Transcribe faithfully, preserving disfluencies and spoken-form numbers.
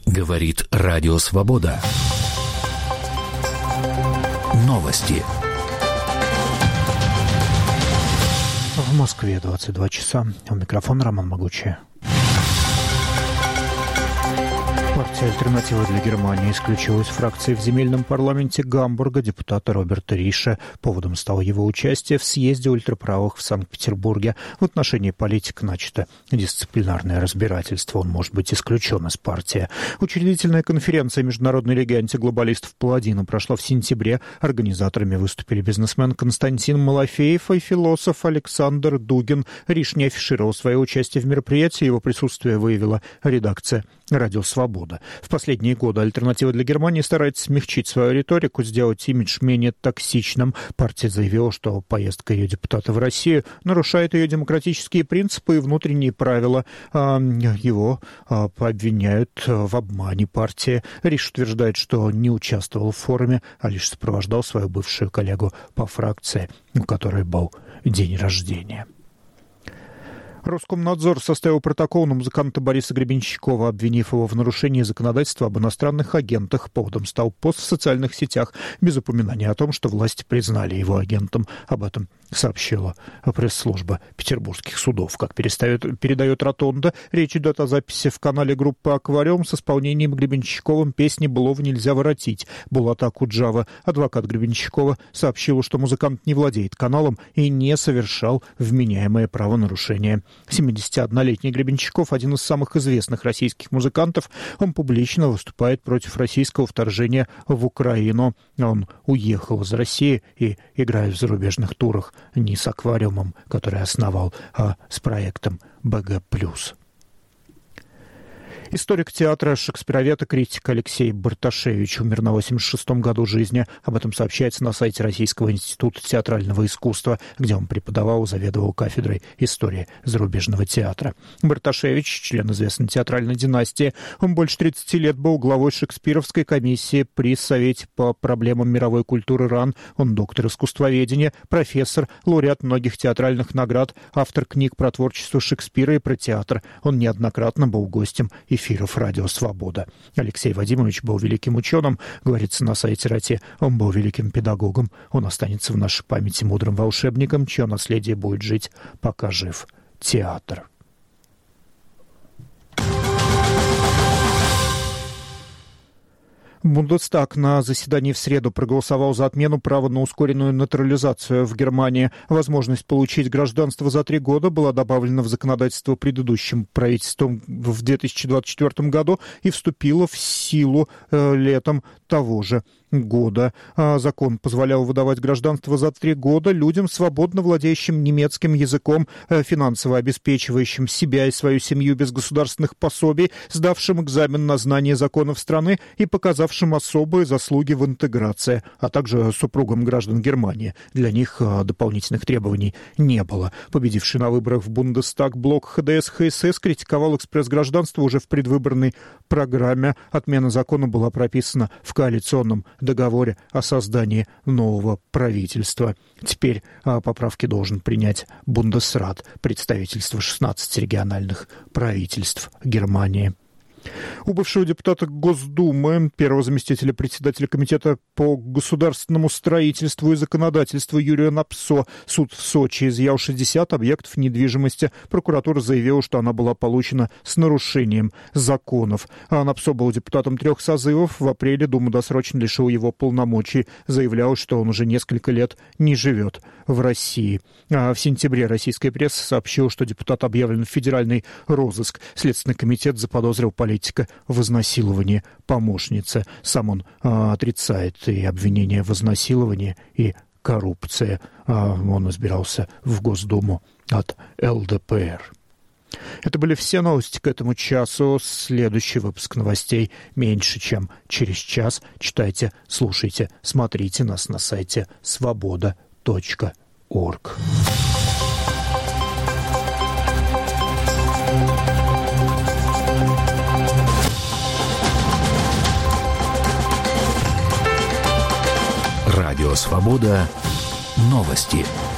Говорит Радио Свобода. Новости. В Москве двадцать два часа. У микрофона Роман Могучий. Партия «Альтернатива для Германии» исключила из фракции в земельном парламенте Гамбурга депутата Роберта Риша. Поводом стало его участие в съезде ультраправых в Санкт-Петербурге. В отношении политика начато дисциплинарное разбирательство. Он может быть исключен из партии. Учредительная конференция Международной лиги антиглобалистов «Паладина» прошла в сентябре. Организаторами выступили бизнесмен Константин Малафеев и философ Александр Дугин. Риш не афишировал свое участие в мероприятии. Его присутствие выявила редакция «Радио Свобода». В последние годы «Альтернатива для Германии» старается смягчить свою риторику, сделать имидж менее токсичным. Партия заявила, что поездка ее депутата в Россию нарушает ее демократические принципы и внутренние правила. Его обвиняют в обмане партии. Риш утверждает, что не участвовал в форуме, а лишь сопровождал свою бывшую коллегу по фракции, у которой был день рождения. Роскомнадзор составил протокол на музыканта Бориса Гребенщикова, обвинив его в нарушении законодательства об иностранных агентах. Поводом стал пост в социальных сетях без упоминания о том, что власти признали его агентом. Об этом сообщила пресс-служба петербургских судов. Как передает Ротонда, речь идет о записи в канале группы «Аквариум» с исполнением Гребенщиковым песни «Былого нельзя воротить». Булат Акуджава, адвокат Гребенщикова, сообщил, что музыкант не владеет каналом и не совершал вменяемое правонарушение. семидесятиоднолетний Гребенщиков – один из самых известных российских музыкантов. Он публично выступает против российского вторжения в Украину. Он уехал из России и играет в зарубежных турах не с «Аквариумом», который основал, а с проектом бэ гэ плюс. Историк театра, шекспировед и критик Алексей Барташевич умер на восемьдесят шестом году жизни. Об этом сообщается на сайте Российского института театрального искусства, где он преподавал и заведовал кафедрой истории зарубежного театра. Барташевич, член известной театральной династии, он больше тридцати лет был главой Шекспировской комиссии при Совете по проблемам мировой культуры РАН. Он доктор искусствоведения, профессор, лауреат многих театральных наград, автор книг про творчество Шекспира и про театр. Он неоднократно был гостем и эфиров «Радио Свобода». Алексей Вадимович был великим ученым, говорится на сайте РАТЕ. Он был великим педагогом. Он останется в нашей памяти мудрым волшебником, чье наследие будет жить, пока жив театр. Бундестаг на заседании в среду проголосовал за отмену права на ускоренную натурализацию в Германии. Возможность получить гражданство за три года была добавлена в законодательство предыдущим правительством в две тысячи двадцать четвёртом году и вступила в силу э, летом того же года. Закон позволял выдавать гражданство за три года людям, свободно владеющим немецким языком, финансово обеспечивающим себя и свою семью без государственных пособий, сдавшим экзамен на знание законов страны и показавшим особые заслуги в интеграции, а также супругам граждан Германии. Для них дополнительных требований не было. Победивший на выборах в Бундестаг блок ха дэ эс ха эс эс критиковал экспресс-гражданство уже в предвыборной программе. Отмена закона была прописана в коалиционном договоре о создании нового правительства. Теперь а, поправки должен принять Бундесрат, представительство шестнадцати региональных правительств Германии. У бывшего депутата Госдумы, первого заместителя председателя комитета по государственному строительству и законодательству Юрия Напсо, суд в Сочи изъял шестьдесят объектов недвижимости. Прокуратура заявила, что она была получена с нарушением законов. А Напсо был депутатом трех созывов. В апреле Дума досрочно лишила его полномочий. Заявлял, что он уже несколько лет не живет в России. А в сентябре российская пресса сообщила, что депутат объявлен в федеральный розыск. Следственный комитет заподозрил политика в изнасиловании помощницы. Сам он а, отрицает и обвинения в изнасиловании, и коррупции. А, он избирался в Госдуму от эл дэ пэ эр. Это были все новости к этому часу. Следующий выпуск новостей меньше, чем через час. Читайте, слушайте, смотрите нас на сайте свобода точка орг. Радио Свобода. Новости.